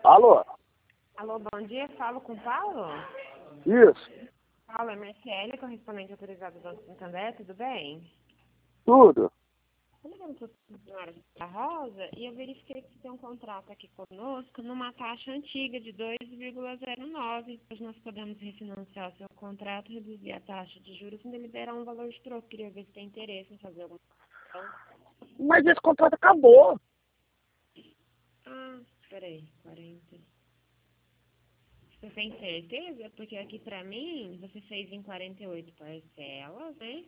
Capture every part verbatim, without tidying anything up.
Alô? Alô, bom dia. Falo com o Paulo? Isso, Paulo, é Marcele, correspondente autorizado do Banco Santander, tudo bem? tudo. Eu ligando para a senhora da Rosa e eu verifiquei que você tem um contrato aqui conosco numa taxa antiga de dois vírgula zero nove. Hoje nós podemos refinanciar o seu contrato, reduzir a taxa de juros e liberar um valor de troco. Queria ver se tem interesse em fazer alguma coisa. Mas esse contrato acabou. Ah, peraí, quarenta. Você tem certeza? Porque aqui pra mim, você fez em quarenta e oito parcelas, né?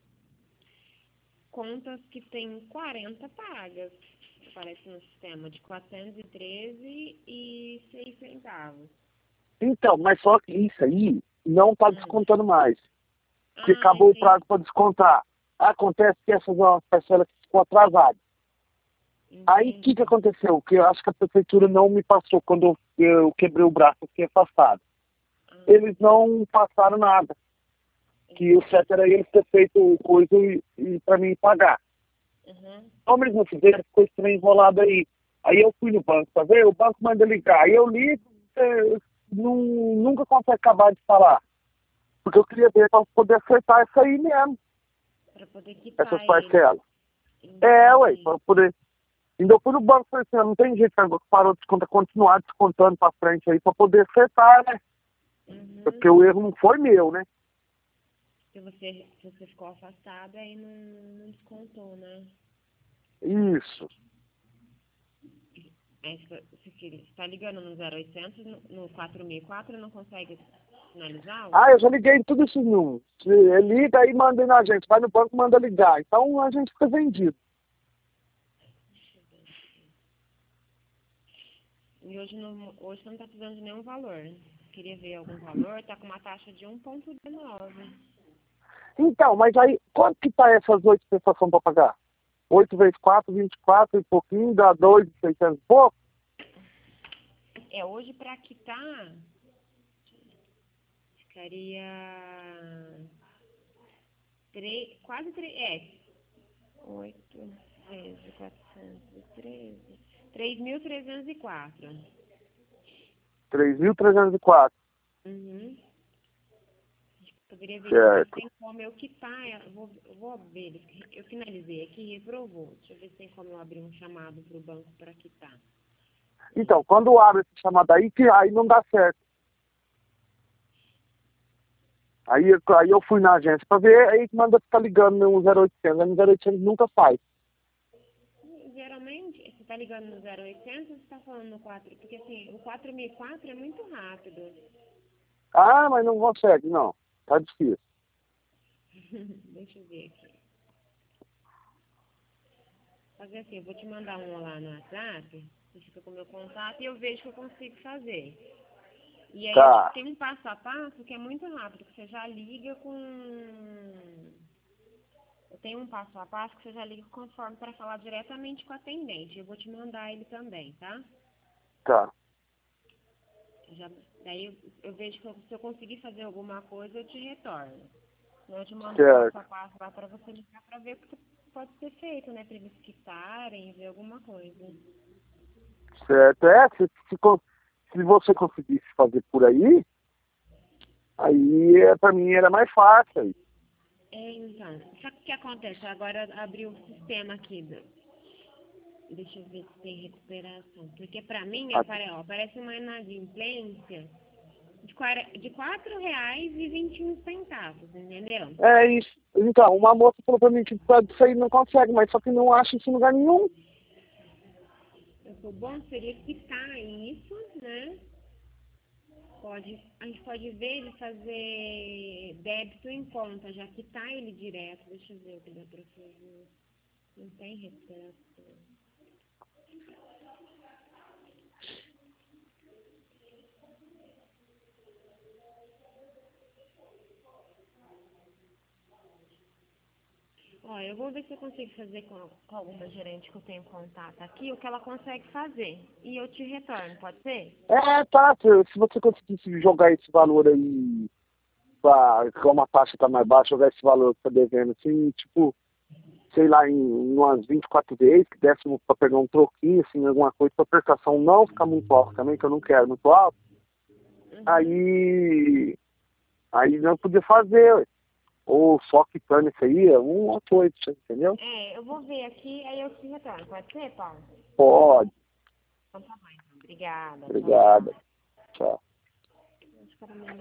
Contas que tem quarenta pagas. Aparece no sistema de quatrocentos e treze e seis centavos. Então, mas só que isso aí não está Hum. descontando mais. Porque Ah, acabou o entendi. prazo para descontar. Acontece que essas são as parcelas que ficou atrasadas. Aí o que, que aconteceu? Que eu acho que a prefeitura não me passou quando eu, eu quebrei o braço, eu fiquei afastado. Ah, Eles não passaram nada. Que o certo era eles ter feito coisa e, e para mim pagar. uhum. Como eles não fizeram, ficou estranho enrolado aí. Aí eu fui no banco para ver, o banco manda ligar. Aí eu ligo, é, não, nunca consegue acabar de falar. Porque eu queria ver para poder acertar isso aí mesmo, Pra poder essas quitar ele. parcelas. É, ué, Entendi. para poder. Ainda eu fui no banco e falei assim, não tem jeito, agora parou de descontar, continuar descontando para frente aí para poder acertar, né? Uhum. Porque o erro não foi meu, né? Se você, se você ficou afastado, aí não, não descontou, né? Isso. Aí você está ligando no zero oitocentos, no, no quatro mil e quatro, não consegue finalizar? Ah, eu já liguei em tudo esses números. Ele liga aí manda na gente, vai no banco manda ligar. Então a gente fica vendido. E hoje não, hoje você não está precisando de nenhum valor. Queria ver algum valor, está com uma taxa de um vírgula dezenove. Então, mas aí, quanto que tá essas oito prestações para pagar? Oito vezes quatro, vinte e quatro e pouquinho, dá dois e seiscentos e pouco? É, hoje para quitar, ficaria três, quase três, é, oito vezes quatrocentos e treze, três mil trezentos e quatro. Três mil trezentos e quatro. Uhum. Poderia verificar se Certo. tem como eu quitar, eu vou, eu vou ver, eu finalizei aqui e reprovou. Deixa eu ver se tem como eu abrir um chamado para o banco para quitar. Então, quando abre essa chamada aí, que aí não dá certo. Aí, aí eu fui na agência para ver, aí manda ficar ligando no zero oitocentos. Aí no zero oitocentos nunca faz. Geralmente, você está ligando no zero oitocentos ou você está falando no quatro? Porque assim, o quatro mil e quatro é muito rápido. Ah, mas não consegue, não. Tá difícil. Deixa eu ver aqui. Fazer assim, eu vou te mandar um lá no WhatsApp, você fica com o meu contato e eu vejo que eu consigo fazer. E aí eu te- Tá, tem um passo a passo que é muito rápido, que você já liga com. Eu tenho um passo a passo que você já liga conforme para falar diretamente com a atendente. Eu vou te mandar ele também, tá? tá. Eu já, daí eu, eu vejo que eu- se eu conseguir fazer alguma coisa, eu te retorno. Senão eu te mando o passo Certo. a passo lá para você ligar para ver o que pode ser feito, né? Para eles quitarem, ver alguma coisa. Certo. É, se, se, con- se você conseguisse fazer por aí, aí é, pra mim era mais fácil. Aí. É, então. Sabe o que acontece? Agora abriu o sistema aqui. Do, deixa eu ver se tem recuperação. Porque para mim Ah, apare, ó, aparece uma inadimplência de, quara- de quatro reais e vinte e um centavos, entendeu? é isso. Então, uma moça falou pra mim que isso aí não consegue, mas só que não acha isso em lugar nenhum. O bom seria quitar isso, né? Pode, a gente pode ver de fazer débito em conta, já quitar ele direto. Deixa eu ver o que dá pra fazer. Não tem recuperação. Ó, eu vou ver se eu consigo fazer com, com alguma gerente que eu tenho contato aqui, o que ela consegue fazer. E eu te retorno, pode ser? É, tá. Se, se você conseguisse jogar esse valor aí, pra, como a taxa tá mais baixa, jogar esse valor que tá devendo, assim, tipo, sei lá, em umas vinte e quatro vezes, que desse para pegar um troquinho, assim, alguma coisa, para a prestação não ficar muito alta também, que eu não quero muito alto. Uhum. Aí, aí não podia fazer, ou só quitando isso aí, uma coisa, entendeu? É, eu vou ver aqui, aí eu te retorno. Pode ser, Paulo? Pode. Então tá bom, então. Obrigada. Obrigada. Tchau. Tchau.